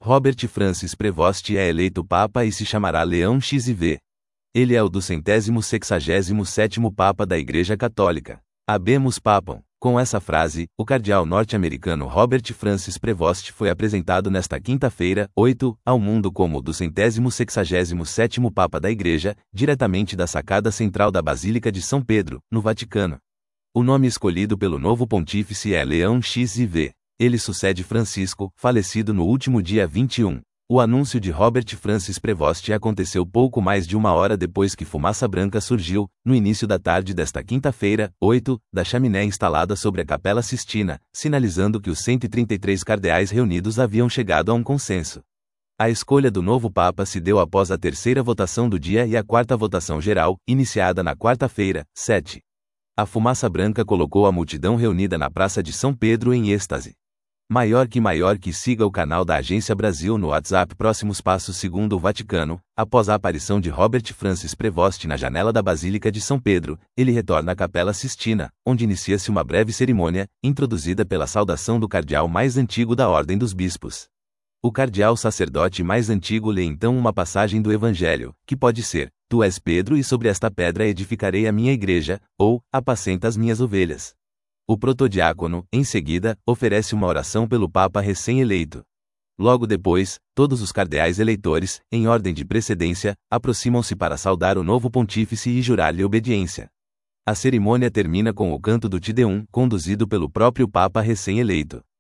Robert Francis Prevost é eleito Papa e se chamará Leão XIV. Ele é o 267º Papa da Igreja Católica. Habemus Papam. Com essa frase, o cardeal norte-americano Robert Francis Prevost foi apresentado nesta quinta-feira, 8, ao mundo como o 267º Papa da Igreja, diretamente da sacada central da Basílica de São Pedro, no Vaticano. O nome escolhido pelo novo pontífice é Leão XIV. Ele sucede Francisco, falecido no último dia 21. O anúncio de Robert Francis Prevost aconteceu pouco mais de uma hora depois que fumaça branca surgiu, no início da tarde desta quinta-feira, 8, da chaminé instalada sobre a Capela Sistina, sinalizando que os 133 cardeais reunidos haviam chegado a um consenso. A escolha do novo Papa se deu após a terceira votação do dia e a quarta votação geral, iniciada na quarta-feira, 7. A fumaça branca colocou a multidão reunida na Praça de São Pedro em êxtase. Maior que siga o canal da Agência Brasil no WhatsApp. Próximos passos. Segundo o Vaticano, após a aparição de Robert Francis Prevost na janela da Basílica de São Pedro, ele retorna à Capela Sistina, onde inicia-se uma breve cerimônia, introduzida pela saudação do cardeal mais antigo da Ordem dos Bispos. O cardeal sacerdote mais antigo lê então uma passagem do Evangelho, que pode ser: Tu és Pedro e sobre esta pedra edificarei a minha igreja, ou, apacenta as minhas ovelhas. O protodiácono, em seguida, oferece uma oração pelo Papa recém-eleito. Logo depois, todos os cardeais eleitores, em ordem de precedência, aproximam-se para saudar o novo pontífice e jurar-lhe obediência. A cerimônia termina com o canto do Te Deum, conduzido pelo próprio Papa recém-eleito.